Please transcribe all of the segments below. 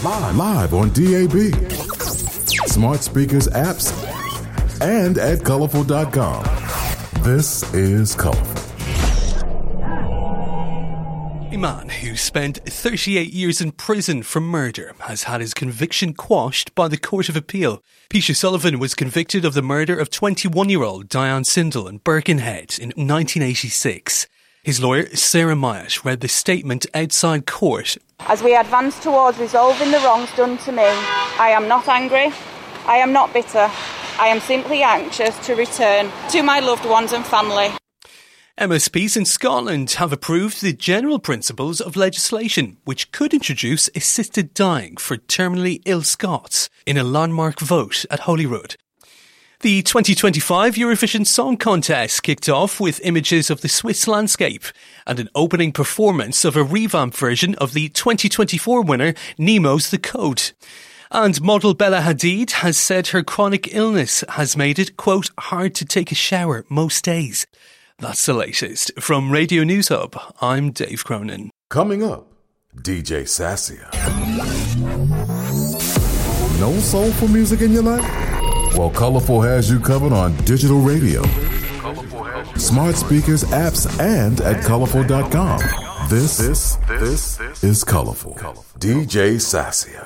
Live on DAB, smart speakers, apps, and at colorful.com. This is Colorful. A man who spent 38 years in prison for murder has had his conviction quashed by the Court of Appeal. Peisha Sullivan was convicted of the murder of 21-year-old Diane Sindel in Birkenhead in 1986. His lawyer, Sarah Myatt, read the statement outside court. As we advance towards resolving the wrongs done to me, I am not angry, I am not bitter, I am simply anxious to return to my loved ones and family. MSPs in Scotland have approved the general principles of legislation which could introduce assisted dying for terminally ill Scots in a landmark vote at Holyrood. The 2025 Eurovision Song Contest kicked off with images of the Swiss landscape and an opening performance of a revamped version of the 2024 winner Nemo's The Code. And model Bella Hadid has said her chronic illness has made it, quote, hard to take a shower most days. That's the latest. From Radio News Hub, I'm Dave Cronin. Coming up, DJ Sassia. No soulful music in your life? Well, Colorful has you covered on digital radio, smart speakers, apps, and at colorful.com. This is Colorful. DJ Sassia.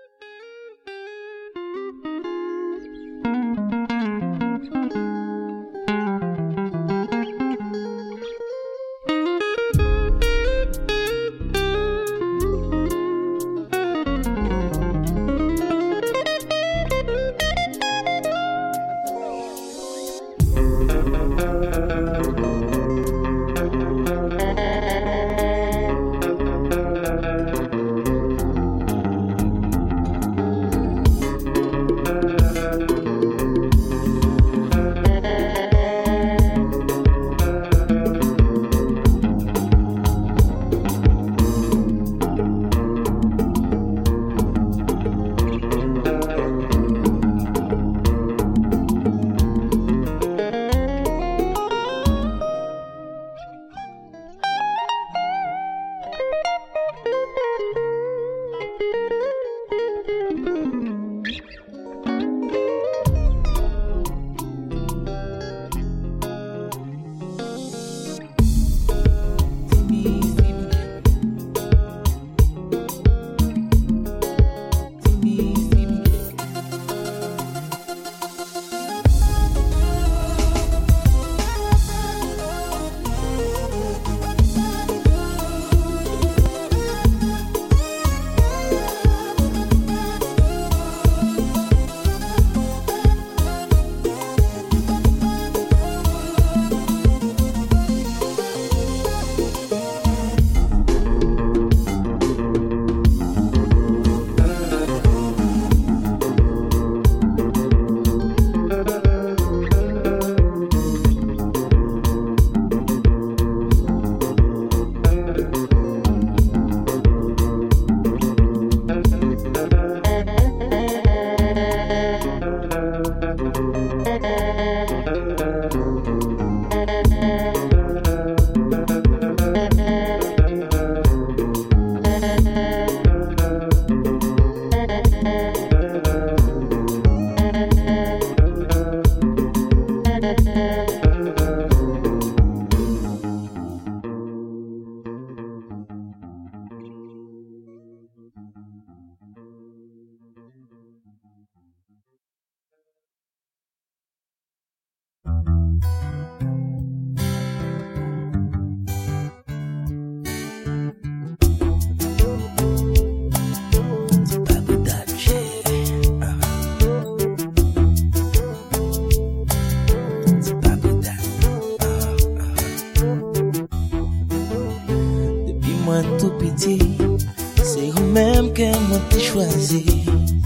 C'est vous-même que moi t'ai choisi.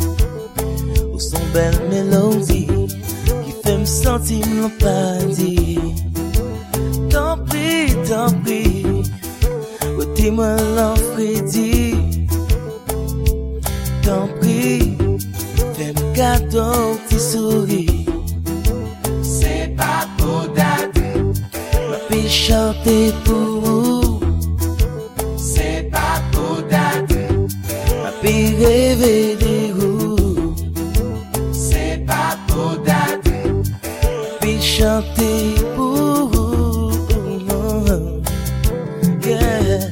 Ou son belle mélodie qui fait me sentir mon paradis. Tant pis, ou dis-moi l'enfrédit. Tant pis, fais-moi cadeau, petit souris. C'est pas pour date, ma fille chanter pour vous. C'est pas pour date, ma fille rêver des roues. C'est pas pour date. Puis chanter pour vous. Yeah.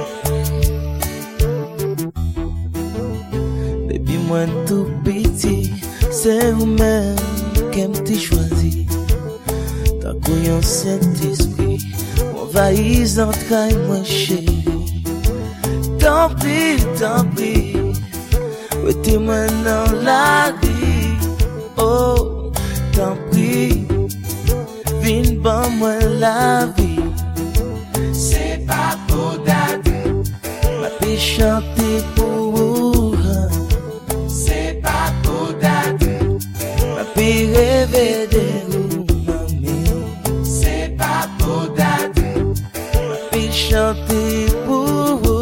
Depuis moi tout petit, c'est vous-même qui m'avez choisi. T'as couillon cet esprit, m'envahis entre moi chérie. Tant pis, mettez-moi dans la vie. Oh, tant pis, viens bon moi la vie. C'est pas pour date, ma paix chanter pour vous. C'est pas pour date, ma paix rêver de vous, mamie. C'est pas pour date, ma paix chanter pour vous.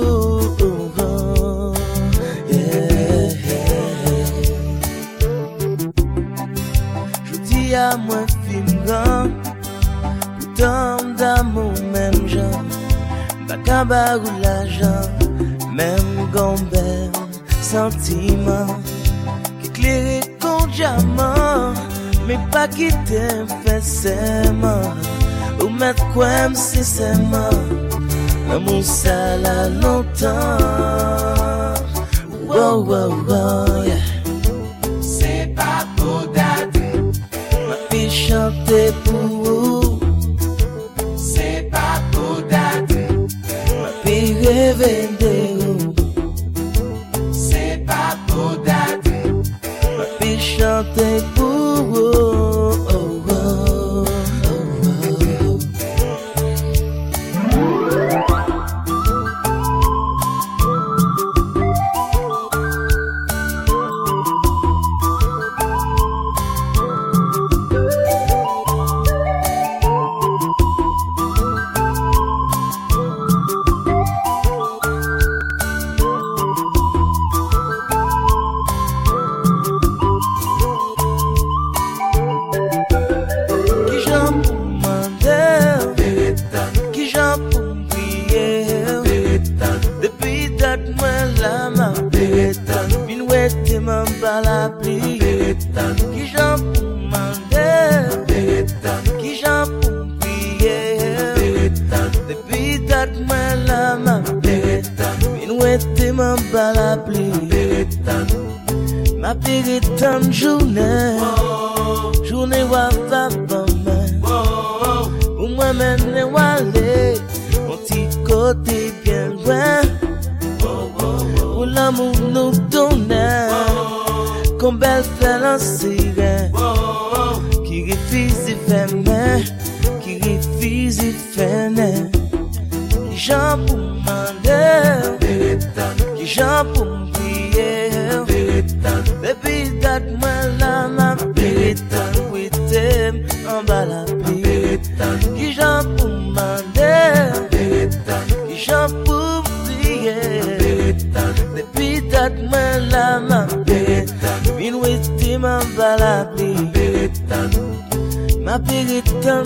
À moi film grand pourtant d'amour même genre bacabar ou l'argent même gombel sentiment qui éclairé comme diamant mais pas qui t'aime fait seulement ou mettre quoi c'est seulement l'amour ça là longtemps wow wow wow yeah. C'est pas pour date chanter pour vous. C'est pas pour date, ma fille rêver de vous. C'est pas pour date, ma fille chanter pour vous. Oh, oh, oh, oh. Ma péritonne journée wa va pas mal. Pour moi mener aller, mon petit côté bien loin. Pour l'amour nous donner, comme belle fait l'ancien, qui refuse de faire main, qui refuse de faire nain. Qui j'en pour demander, qui j'en pour baby, that my lama périton with them en bas la pluie. Qui j'en pour demander, qui j'en pour prier. Baby, that my lama périton with them en bas la pluie. Ma périton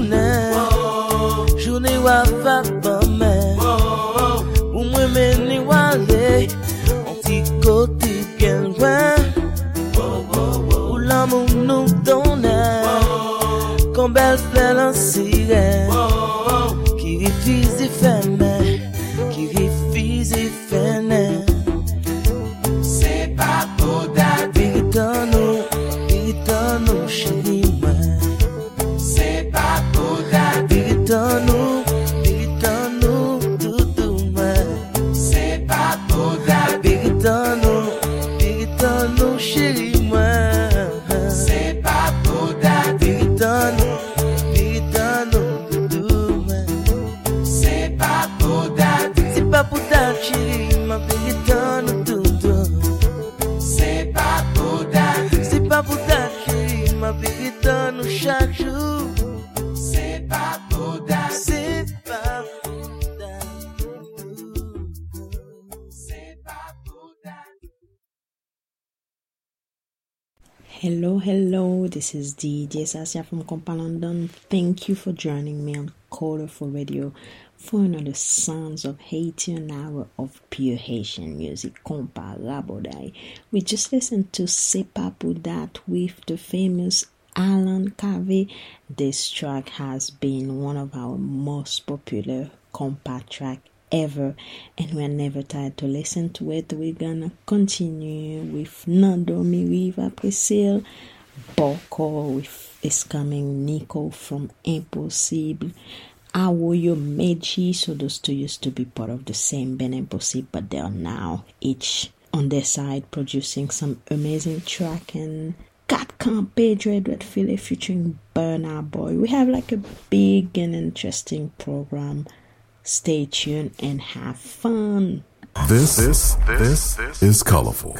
journée wa va pas mal. Pour moi mener aller, mon petit côté bien loin. Où l'amour nous donne, comme belle fleur l'ancienne, qui refuse de faire main, qui refuse de faire nain. C'est pas pour date, véritaire-nous chérie moi. C'est pas pour date, véritaire-nous doudou moi. C'est pas pour date, véritaire-nous chérie moi. C'est pas pour date, véritaire-nous doudou moi. C'est pas pour date, chérie ma véritaire-nous doudou. C'est pas pour date, chérie ma véritaire-nous chaque jour. C'est pas pour date, c'est pas pour date. C'est pas pour date. Hello, this is DJ Sasia from Compa London. Thank you for joining me on Colorful Radio for another Sounds of Haiti, an hour of pure Haitian music comparable. We just listened to C'est pas pour that with the famous Alan Covey. This track has been one of our most popular compact track ever, and we're never tired to listen to it. We're gonna continue with Nando Miriva Priscille, Boko with Is Coming, Nico from Impossible, Awoyo Meji. So those two used to be part of the same band Impossible, but they are now each on their side producing some amazing track. And Cat Camp Pedro Edward Philly featuring Burna Boy. We have like a big and interesting program. Stay tuned and have fun. This is Colorful.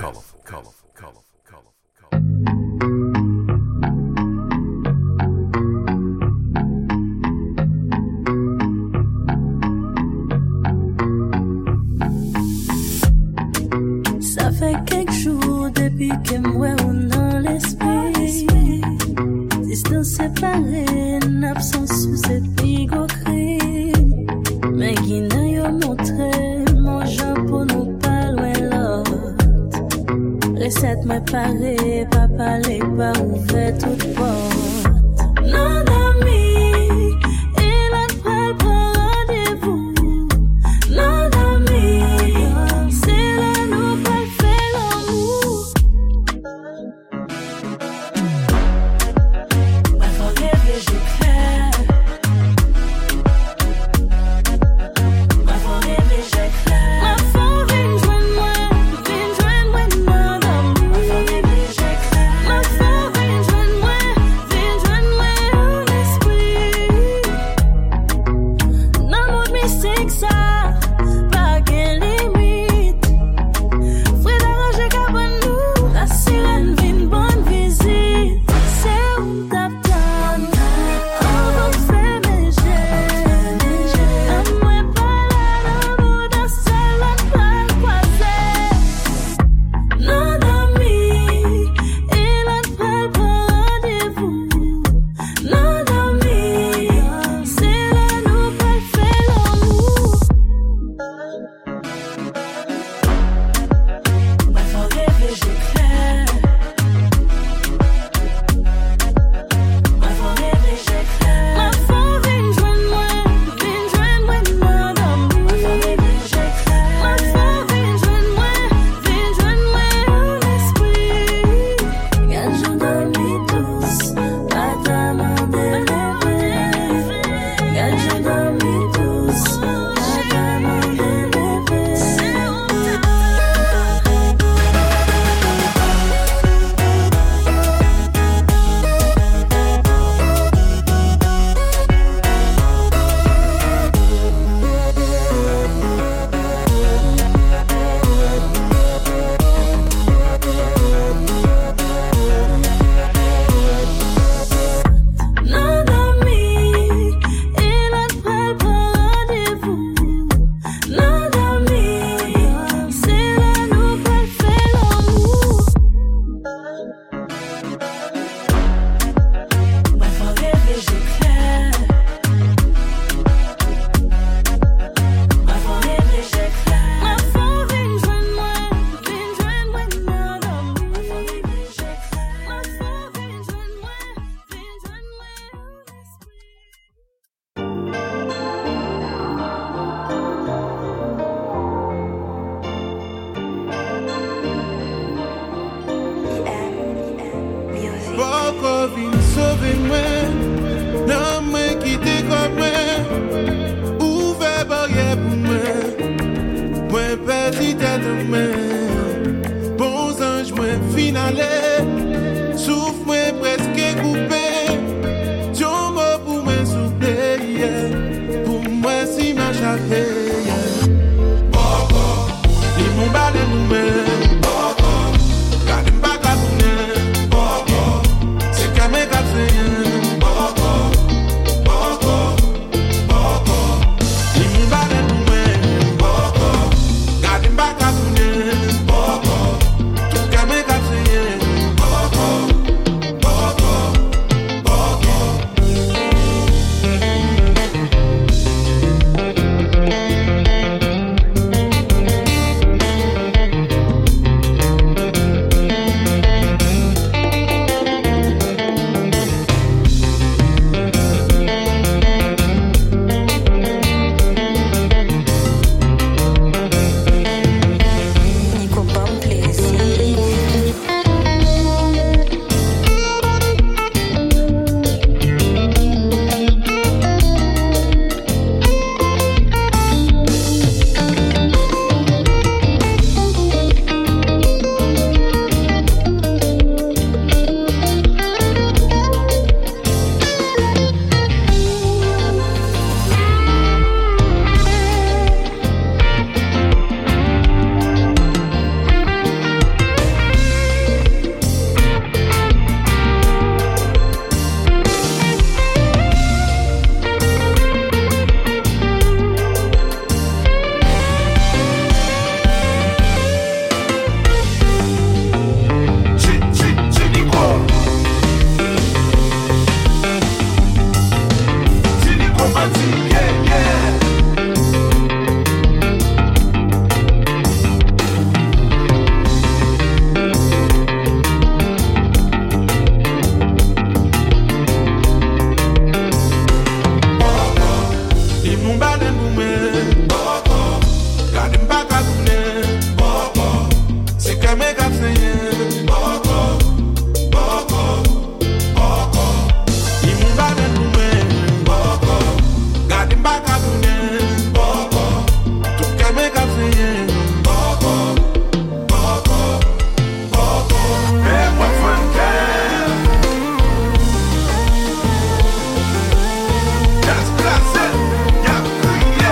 Ça fait quelques jours depuis que moi on dans l'esprit. Distance séparée, une absence sous cette bigocrie. Mais qui n'a yo montré, mon genre pour nous pas loin l'autre. Recette me paraît, pas parler, pas ouvert toute porte. Non d'amis, il a pris pour rendez-vous. Non d'amis, c'est là nous pas fait l'amour. Ma forêt j'ai clair. Gade mbaka tounen, tu kame kapseyen. me kapsenye. Boko, boko, boko. Imunda den lume. Boko, gadi mbaka dune. Boko, tuke me kapsenye. Boko, boko, boko. Hey, what fun can? That's classic. Yeah, yeah.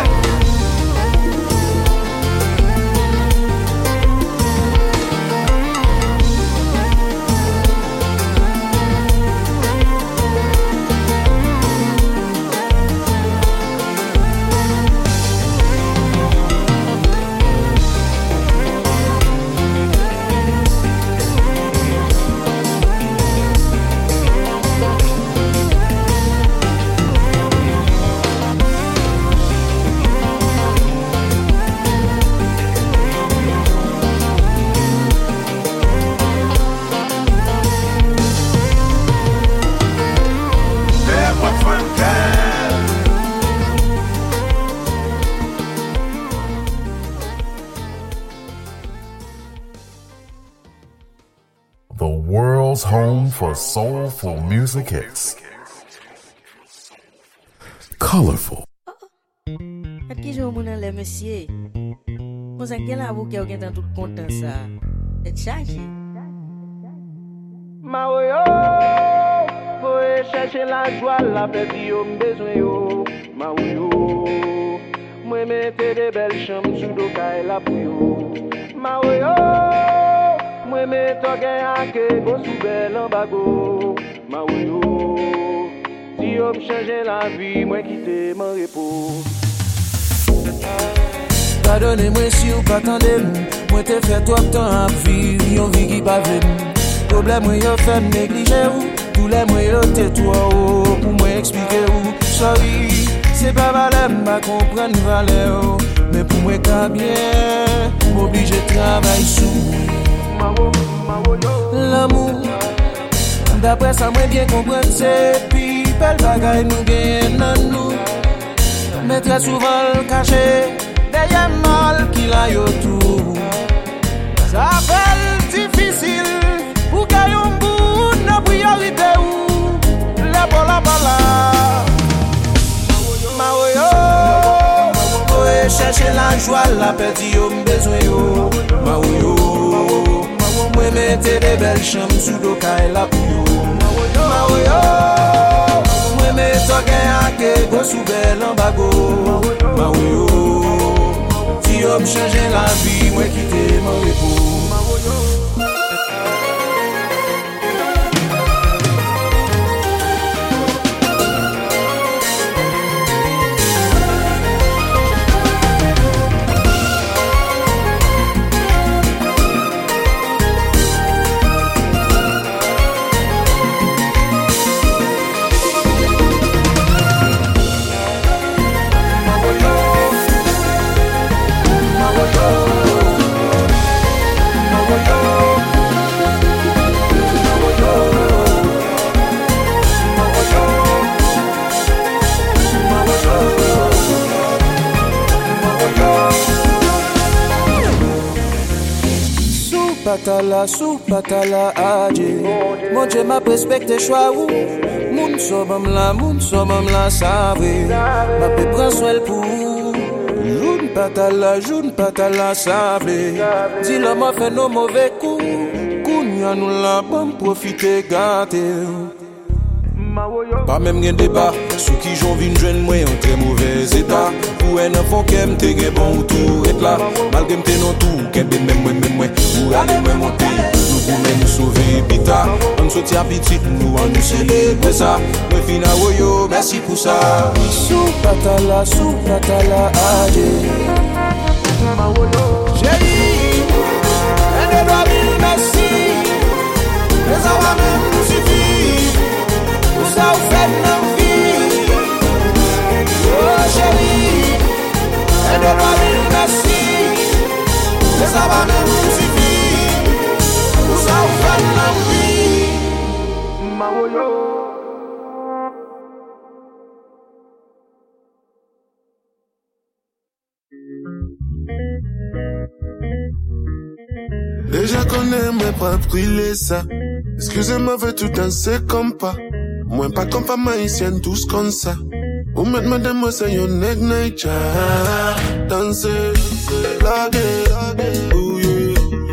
The world's home for soulful music hits. Colorful. At ki jou moun le monsieur. Mon sa gen la vou ki ou gen tan tout content ça. Et chargé. Ma yo, faut chercher la joie, la paix yo besoin yo. Ma yo, moi mette des belles chambres sous do kay la pou yo. Ma yo, moi mette gen ke go sou bel en bago. Ma yo, si yo me changer la vie, moi quitter mon repos. Pardonnez-moi si vous pas attendez, moi te fait trop de temps à vivre, yon vie qui pas venu. Problème moi yo fait négliger ou, tous les moyens yo te toi pour moi expliquer ou. Sorry, c'est pas valeur m'a comprendre valeur, mais pour moi quand bien, m'oblige travailler sous. L'amour, d'après ça moi bien comprendre c'est puis belle bagaille nous gagne dans nous. Mais très souvent le caché derrière mal qu'il a yo tout. Ça fait difficile pour gagner un bout de priorité ou la bola. Ma yo, faut chercher la joie, la paix yo besoin yo. Ma yo, moi mette des belles chambres sous do kay la pou yo. Ma yo, moi mette gen ke go sou bel en bago. Ma yo, si yo me changer la vie, moi quitter mon repos. Sous patala adje. Mon Dieu m'a respecté choix ou. Moun sobam la savre. M'a pe prend soin pour. Joun patala savre. Dis l'homme a fait nos mauvais coups. Kounya nous la bon profiter gâter. Pas même gen débat, sous qui j'en vin jeune moi en très mauvais état. Pour un enfant qui aime te gen bon tout être là. Malgré m'te non tout, qu'elle même moi. Pour aller moi monter, nous pour nous sauver pita. On sorti à petit, nous on nous célébrer ça. Me fina woyo, merci pour ça. Sous patala adé. J'ai dit, elle doit dire merci. Mais ça va même nous suffire. Ça vous fait nos vies. Oh chérie, elle doit dire merci. Mais ça va même nous suffire. Ça vous fait nos vies. Mawoyo. Déjà connais moi pas brûler ça. Excusez-moi, veut tout danser comme pas. Moi pas comme femme haïtienne, tous comme ça. Ou mettre madame moi c'est yon neg nature. Danser, blaguer, ouye.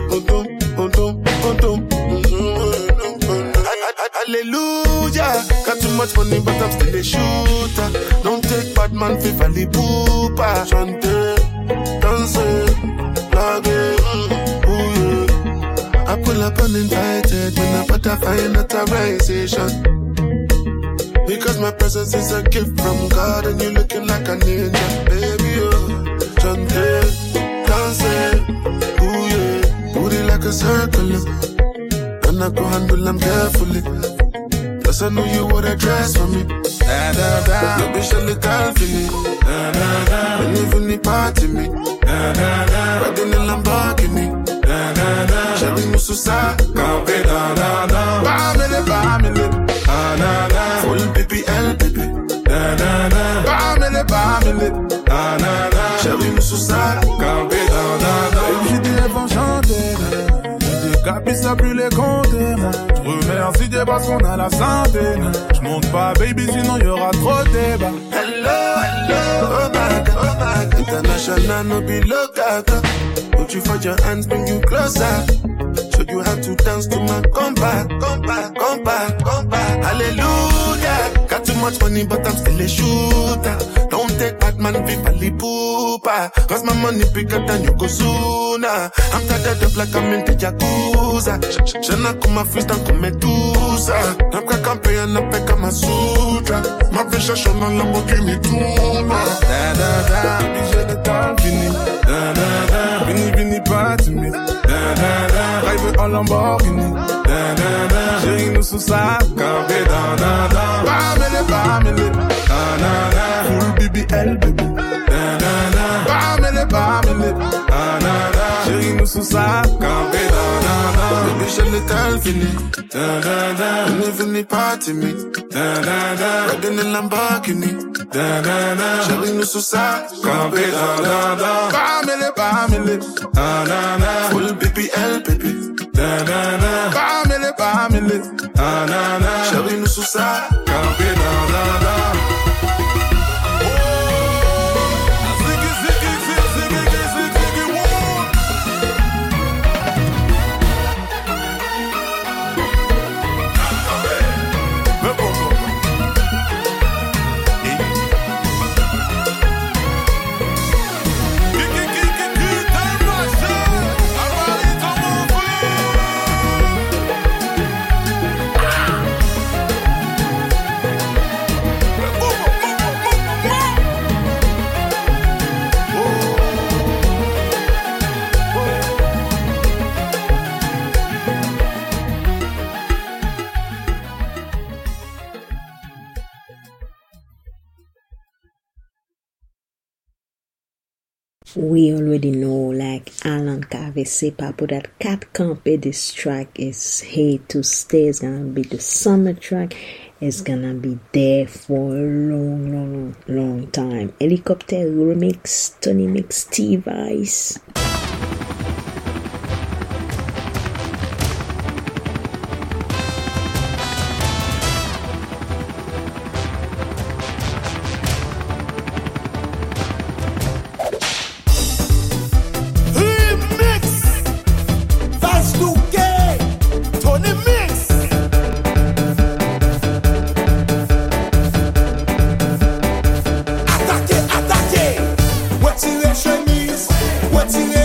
Hallelujah. Got too much money but I'm still a shooter. Don't take bad man fi valley poopa. Chanter, danser, blaguer, ouye. I pull up uninvited when I butterfly in authorization. Because my presence is a gift from God and you looking like an angel, baby, oh. Chante, dance, ooh yeah. Booty like a circle, and I go handle them carefully. Plus I know you would dress for me. Da da da, you be surely call for me. Da da da, when you feel the party me. Da da da, riding in Lamborghini. Da da da, Shelly Mususa, Campe da da da. Bamele, da da da. Full BPL, baby. Da da da. Bamele, da da da. Shelly Mususa, Campe da da da. J'ai des rêves enchantés, j'ai des capis ça plus les compter. Je remercie Dieu parce qu'on a la santé. Je monte pas, baby, sinon y'aura trop de débat. Hello, oh my God, international no be local. Put you for your hands, bring you closer. Show you how to dance to my combat. Hallelujah. Got too much money, but I'm still a shooter. Don't take bad man, valley poopa. Cause my money bigger than Yokozuna. I'm tired of the black, I'm in the Yakuza. Shana kuma freestyle come Medusa. Namka kampe ya napeka masutra. Ma visha shona Lamborghini tuna. Da da da, j'ai le temps fini. Da da da, vini pas timide. Da da da, rêve en Lamborghini. Da da da, chérie nous sous ça, campé da da da. Bamele, da da da, full BBL baby. Da da da, bamele, da da da, chérie nous sous ça, campé da da da. Baby j'ai le temps fini. Da da da, when you feel party me. Da da da, riding in Lamborghini. Da da da, chérie nous sous ça, campé da da da. Bamele, da da da, full BPL baby. Da da da, bamele, da da da, chérie nous sous ça, campé da da da. We already know, like Alan Carvey said, Papo, that Cat Campé, this track is here to stay. It's gonna be the summer track. It's gonna be there for a long time. Helicopter remix, Tony Mix, Steve Ice. What's the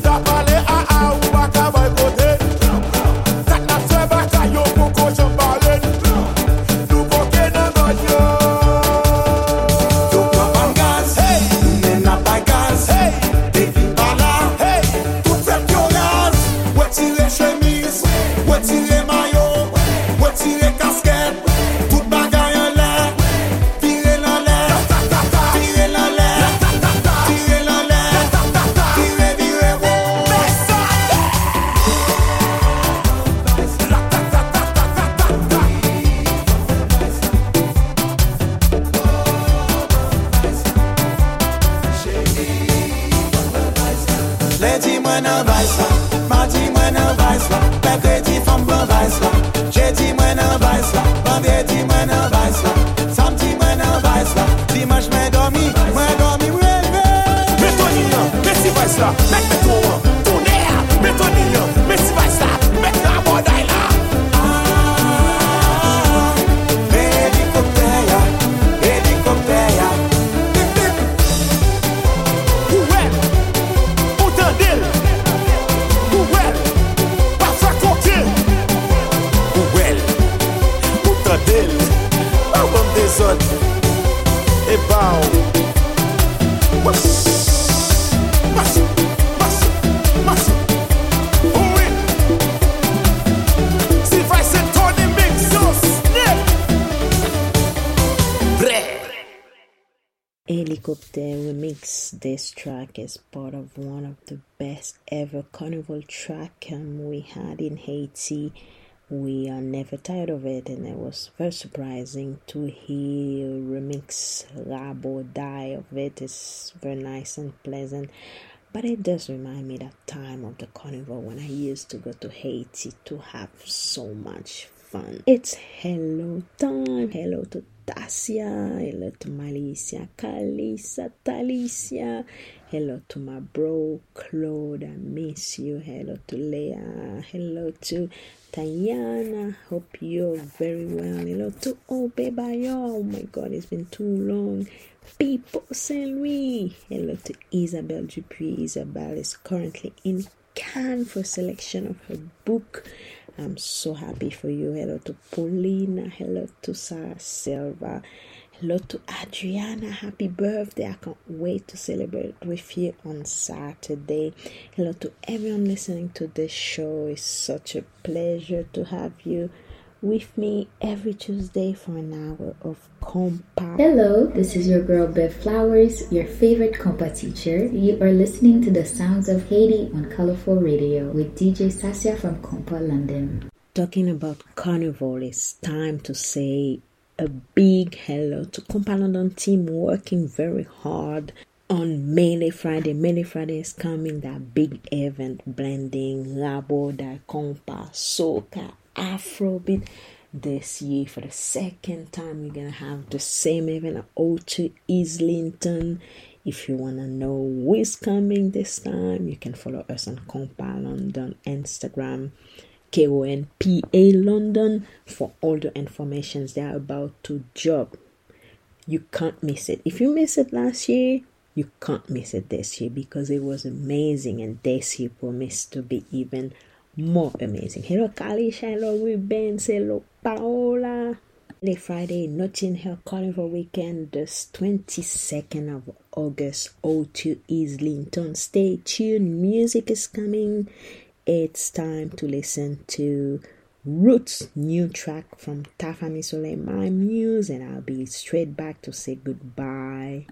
Helicopter remix. This track is part of one of the best ever carnival track we had in Haiti. We are never tired of it, and it was very surprising to hear remix Rap or Die of it. It's very nice and pleasant, but it does remind me that time of the carnival when I used to go to Haiti to have so much fun. It's hello time. Hello to Tasia, hello to Malicia, Kalisa, Talicia, hello to my bro Claude, I miss you, hello to Leah, hello to Tayana, hope you're very well, hello to Obebayo, oh my god, it's been too long, People Saint Louis, hello to Isabelle Dupuis. Isabelle is currently in Cannes for selection of her book. I'm so happy for you. Hello to Paulina. Hello to Sarah Silva. Hello to Adriana. Happy birthday. I can't wait to celebrate with you on Saturday. Hello to everyone listening to this show. It's such a pleasure to have you with me every Tuesday for an hour of compa. Hello, this is your girl Bev Flowers, your favorite compa teacher. You are listening to the sounds of Haiti on Colorful Radio with DJ Sasia from Compa London. Talking about carnival, it's time to say a big hello to Compa London team working very hard on Mele Friday. Mele Friday is coming, that big event blending Labo, Da Compa, Soca, Afrobeat. This year, for the second time, we're gonna have the same event at O2 Islington. If you wanna know who is coming this time, you can follow us on Compa London Instagram, KONPA London, for all the informations they are about to drop. You can't miss it. If you missed it last year, you can't miss it this year because it was amazing, and this year promised to be even more amazing. Hello Kalisha, hello Ruben, hello Paola. Friday, Notting Hill Carnival Weekend, the 22nd of August, O2 Islington. Stay tuned, music is coming. It's time to listen to Roots' new track from Tafani Soleil, My Muse, and I'll be straight back to say goodbye.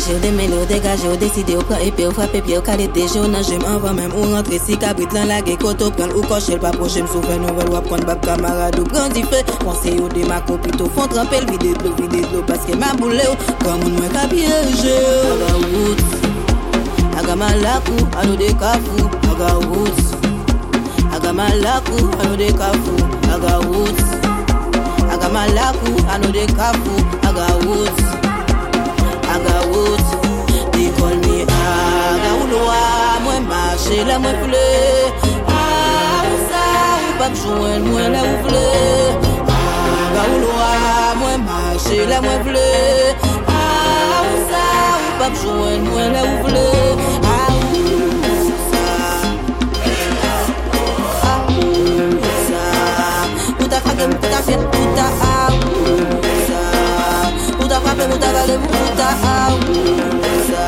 Dégagé, démêlé, dégagé, décidé, au prend épée, au frappe pied, au calé des jaunes, j'aime avant même, ou rentrer si cabrit, l'en laguer, koto, prendre ou cocher, pas proche, me souffre, nouvelle, ou apprendre, bab, camarade, ou grandi fait, pensez au démarco, plutôt, font tremper, le vide l'eau, parce que ma boule, comme on m'a capiégé, aga roots, aga malaku, anu de kafou, aga roots, aga malaku, anu de kafou, aga roots, aga malaku, anu de kafou, aga roots. Agawout, they call me Agaouloa, moi marcher la moi voulé. Ah, ça, ou pas me joindre, moi la ou voulé. Agaouloa, moi marcher la moi voulé. Ah, ça, ou pas me joindre, moi la ou voulé. Ah, ça, ou ta frappé, ou ta fait, ou ta muda frappe, muda vale, muda abusa.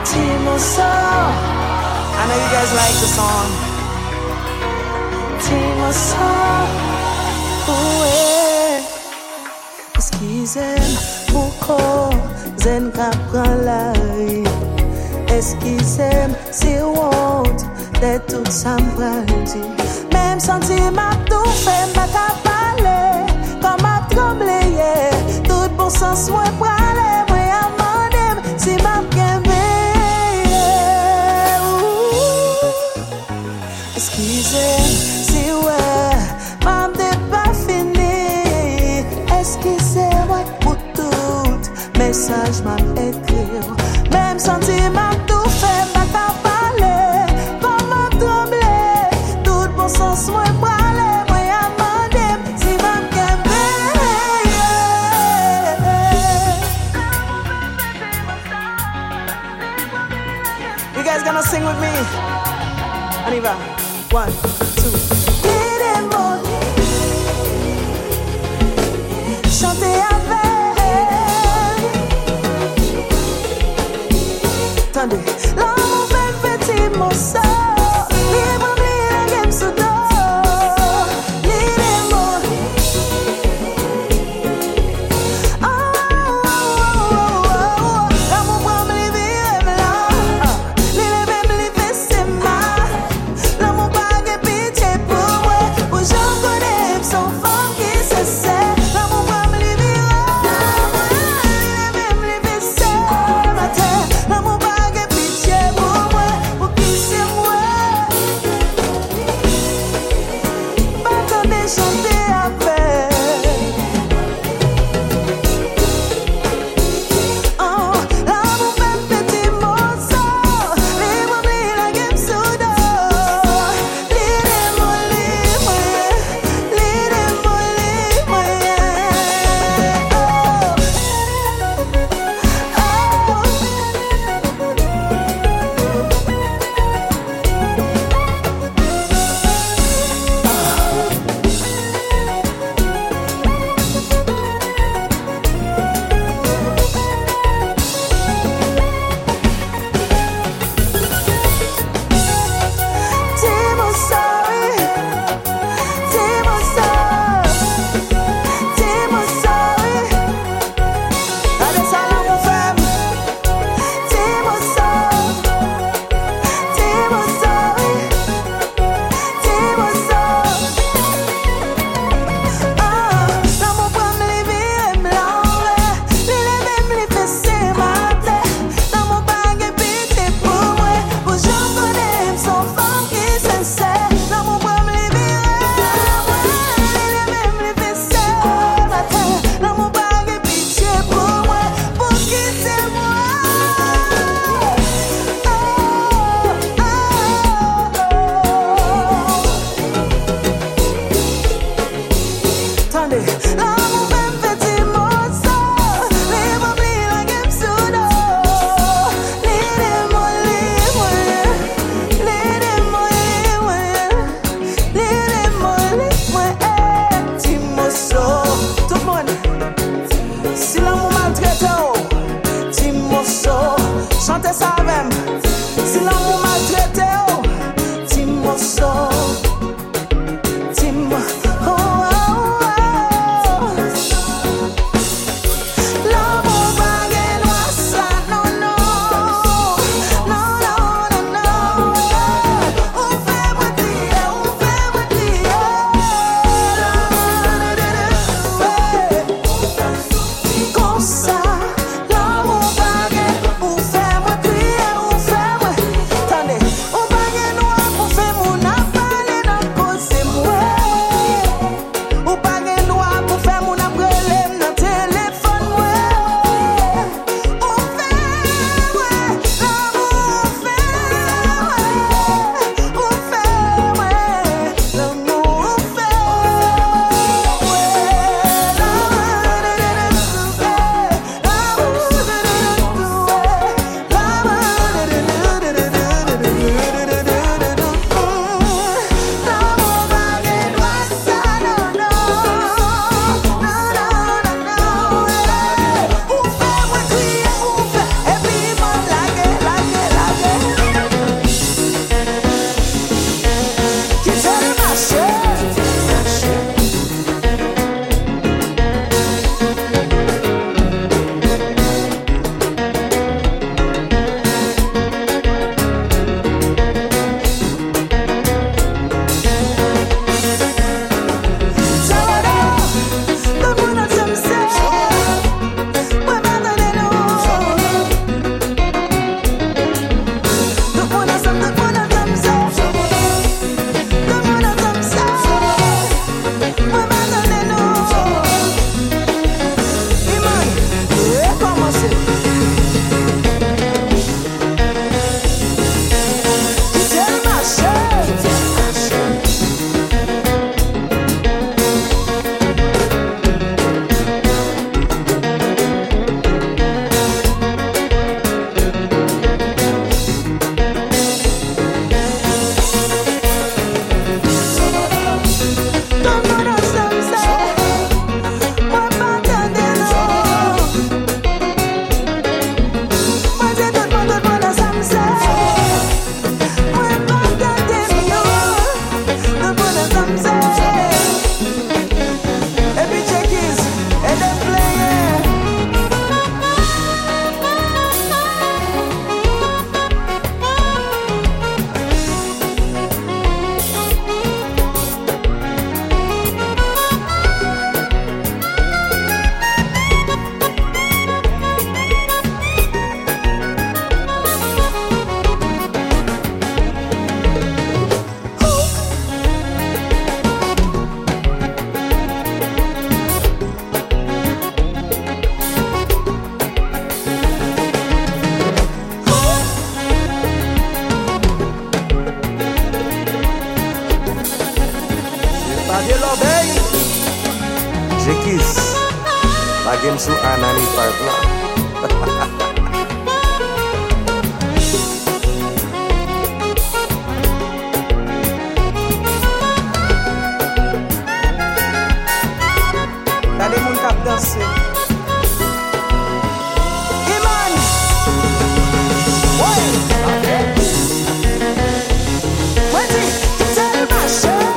Timoso. I know you guys like the song. Timoso. Oué. Excusez pourquoi zen capran la rue. Excusez si honte de tout ça m'praldi. Même sentiment tout fait m'a parler comme a tremblé yeah. Tout bon sens moi pralé moi amandem si m'a excusez si ouais, m'en n'est pas fini. Excusez-moi pour tout message m'a écrit. Même sentiment tout fait m'a parler. Comment trembler, tout bon sens moi parler. Moi amandem si m'a you guys gonna sing with me? On y va. 1, 2. Chantez avec. Attendez. L'amour fait petit mon sort. Libre oublier la game sous dos. L'amour prend me vivre là. L'île même les fait c'est mal. L'amour pas de pitié pour moi. Pour j'en connais son femme qui se sait. L'amour pas me vivre là. L'île même les fait c'est matin. L'amour pas de pitié. game sou Anani Park là. T'as des moun kap danser. Iman. Ouais. Vas-y, tell ma chérie.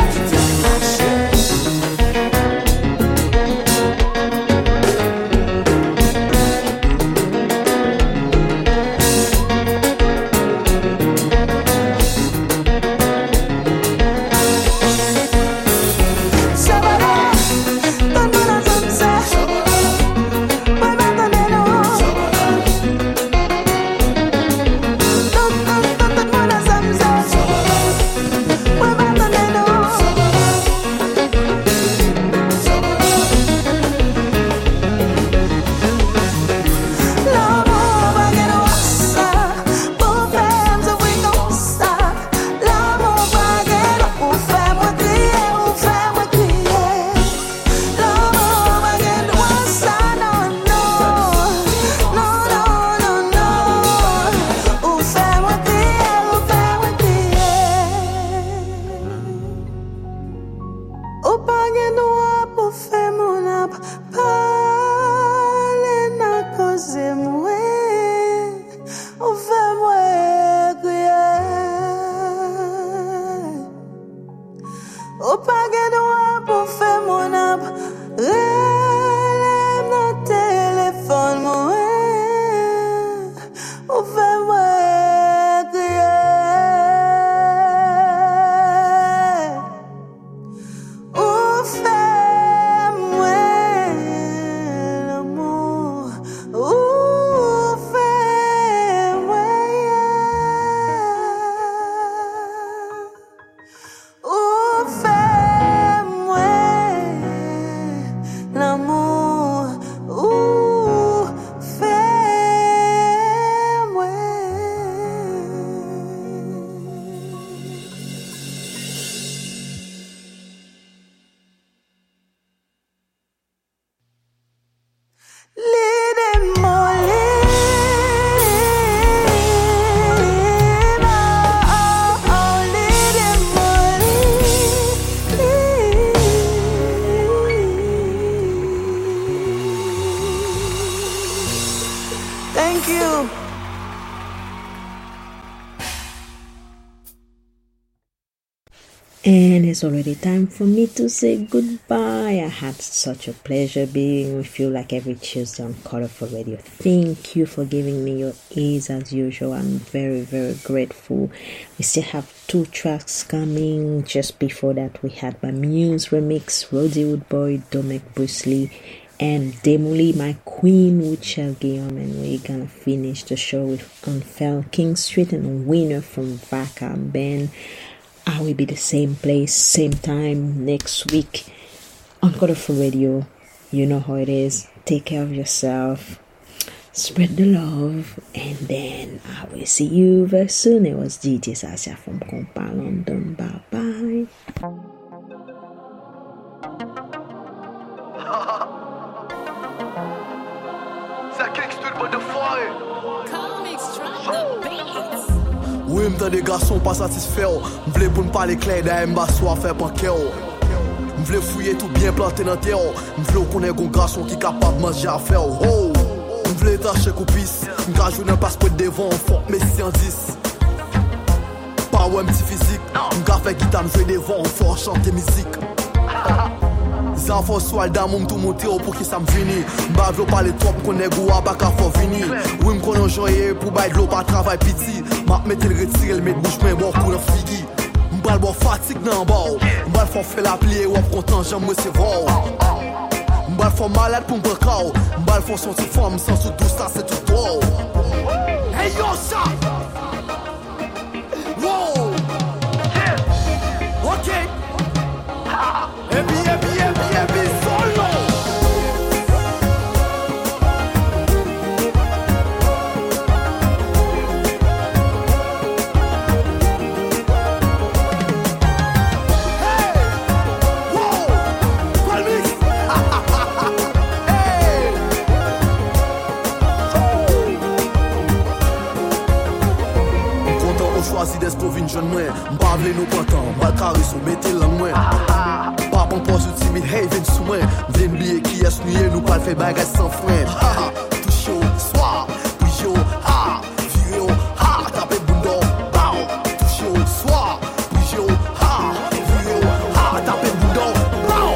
And it's already time for me to say goodbye. I had such a pleasure being with you like every Tuesday on Colorful Radio. Thank you for giving me your ears as usual. I'm very, very grateful. We still have 2 tracks coming. Just before that, we had my Muse remix, Rosie Woodboy, Domek Bruce Lee, and Demoli, my queen, with Shell Guillaume. And we're gonna finish the show with Unfell King Street and a winner from Vaca Band. I will be the same place, same time next week on Colorful Radio. You know how it is. Take care of yourself. Spread the love. And then I will see you very soon. It was DJ Sasia from Compa London. Bye-bye. Oui, m'dan des garçons pas satisfaits. M'vle pour m'parler clair d'ailleurs m'ba soit faire panquer. M'vle fouiller tout bien planté dans terre. M'vle connaître un garçon qui capable manger à faire. Oh, m'vle tâcher coupis. M'ga jouer un passeport devant fort mais si en 10. Pas ouais petit physique. M'ga fait guitare m'jouer devant fort chanter musique. Ça faut soit d'amour tout monter pour qui ça me vini. M'ba vlo parler trop pour connaître goua pas qu'à faut venir. Oui m'connais joyer pour bailler de l'eau pas travail petit. M'a mette le retirer le mettre bouche mais bon pour le figi. M'ba le bon fatigue dans bas. M'ba le faut faire la plier ou content j'aime moi c'est vrai. M'ba le faut malade pour me cao. M'ba le faut sentir femme sans tout ça c'est tout trop. Hey yo ça. Wow. OK. Et puis solo. jeune moi, m'pas vle nous content, mal carré sous mettez la moi. Pas bon pour sous timide, hey viens sous moi. Vle m'blier qui est nué, nous pas fait bagage sans frein. Touche au soir, puis yo, viré au tapé boundo, bam. Touche au soir, puis yo, viré au tapé boundo, bam.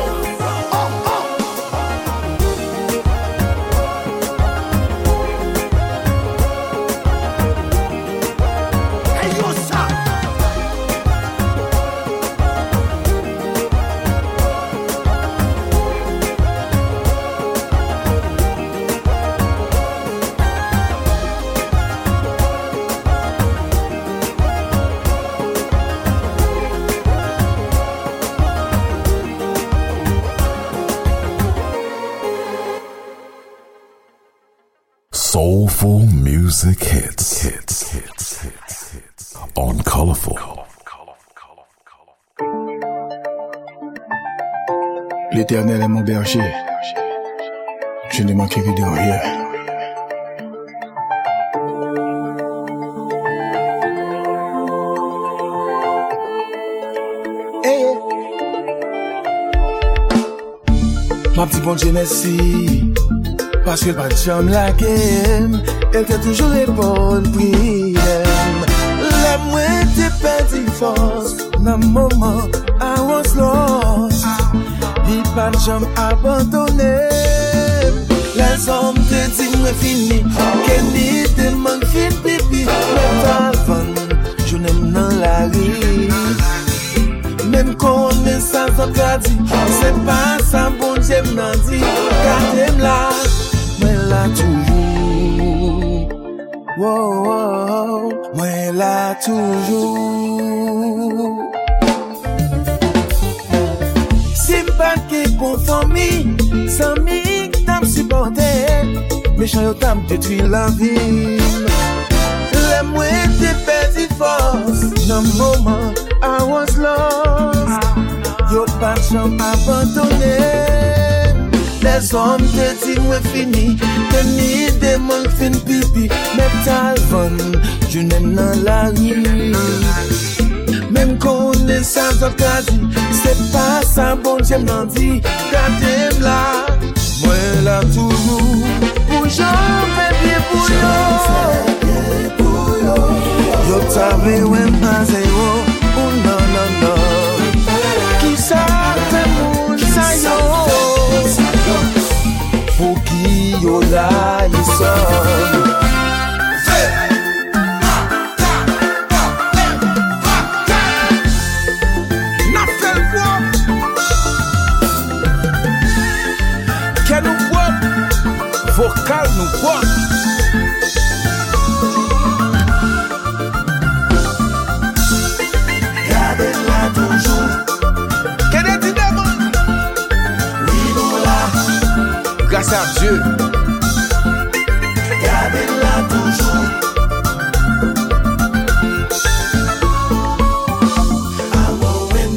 Soulful music hits on Colorful. L'Éternel est mon berger. Je ne manquerai de rien. Hey. Ma petite bonne merci. Parce que pas de chambre la game, elle t'a toujours répondu prière. La moitié perdu force, dans le moment, I was lost. Il pas de chambre abandonné. Les hommes te disent moi fini, qu'elle n'y te manque fin pipi. Mais avant, je n'aime dans la rue. Même quand on est sans dit, c'est pas ça bon Dieu m'en dit. Gardez-moi là. Moi là toujours, wow, moi là toujours. C'est pas que pour famille, sans mi t'as supporté, méchant yo t'as détruit la vie. Les moitiés perdu force, dans le moment I was lost. Yo pas de chambre abandonné. Les hommes te disent moi fini, que ni des manques fin pipi. Mais t'as je n'aime dans la rue. Même quand on est sans occasion, c'est pas ça bon Dieu m'en dit. Gardez-moi là, moi là toujours. Pour j'en fais bien pour yo. Yo t'avais ou pas zéro, oh non non non. Qui ça fait mon ça yo? Pour qui yo là ils sont. Quel nous boit, vocal nous boit. Gardez-la toujours. Quel est le démon? Oui, nous là. Grâce à Dieu. Gardez-la toujours. I'm a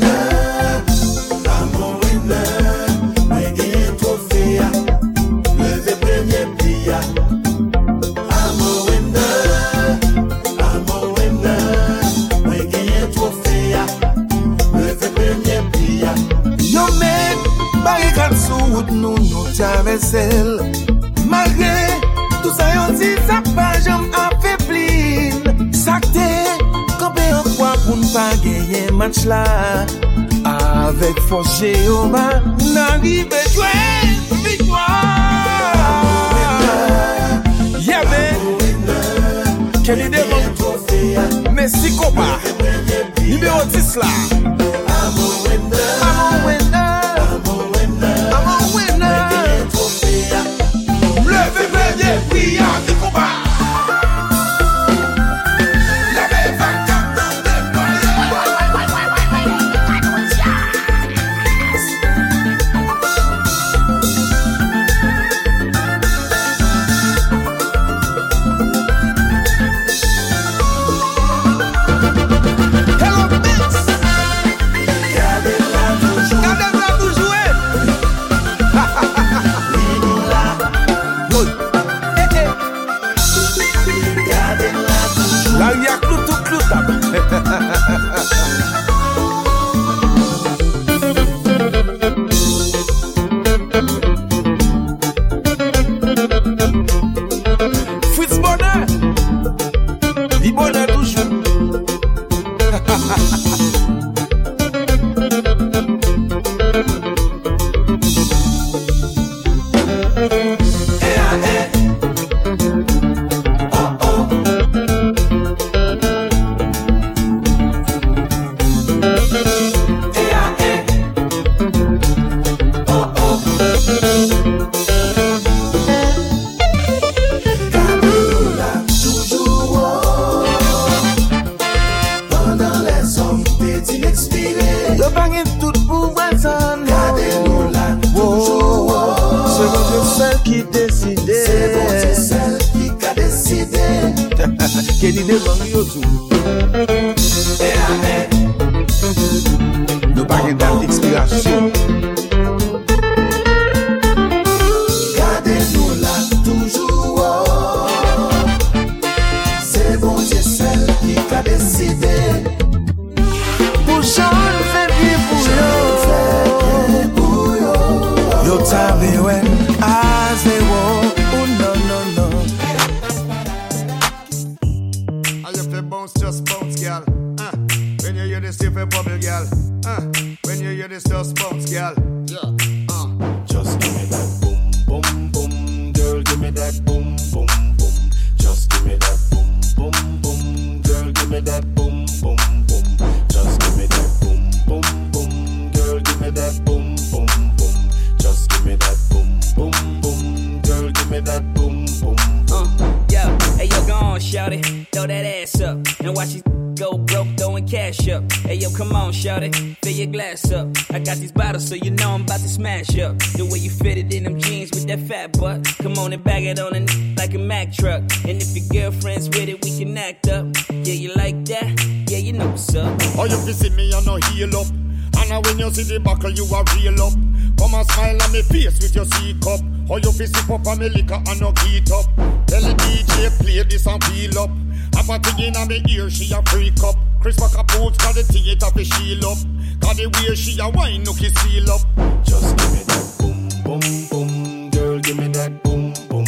winner. Mais gagne trophée. Levez premier prix. I'm a winner. Mais gagne trophée. Levez premier prix. Yo mec, barricade sous route nous traversons. Malgré tout ça, on dit ça pas jamais affaibli. Sacté, campé en quoi pour ne pas gagner match là. Avec force Jéhovah, n'arrive jouer victoire. Yeah man, quelle idée mon Messi Copa, numéro 10 là. I'm a winner. Levez premier prix à Nicoba. Hello, Mix. Kenny de gang yo too. Nous pas gain d'inspiration. Gardez-nous là toujours. C'est bon Dieu seul qui a décidé. Pour Jean fait bien pour yo. Yo tabi when I say whoa. Oh no no no. How you feel bounce, just bounce, girl. When you hear this, you feel bubble, girl. When you hear this, just bounce, girl. Yeah. Just give me that boom, boom, boom, girl. Give me that boom, boom, boom. Just give me that boom, boom, boom, girl. Give me that boom, boom, boom. Just give me that boom, boom, boom, girl. Give me that boom, boom, boom. Just give me that boom, boom, boom, girl. Give me that boom, boom, boom. Yo, hey yo, go on, shout it, throw that ass up, and watch it go broke, throwing cash up. Hey yo, come on, shout it, fill your glass up. I got these bottles, so you know I'm about to smash up. The way you fit it in them jeans with that fat butt. Come on and bag it on a like a Mack truck. And if your girlfriend's with it, we can act up. Yeah, you like that? Yeah, you know what's up. Oh, you can see me, I no heal up. And now when you see the buckle, you are real up. Come and smile on me face with your C-cup. How you feel sip up on me liquor and no heat up. Tell the DJ play this and feel up. Have a thing in me ear, she a freak up. Chris Packer boots, got the theater fi shield up. Got the way she a wine, no kiss seal up. Just give me that boom, boom, boom, girl, give me that boom,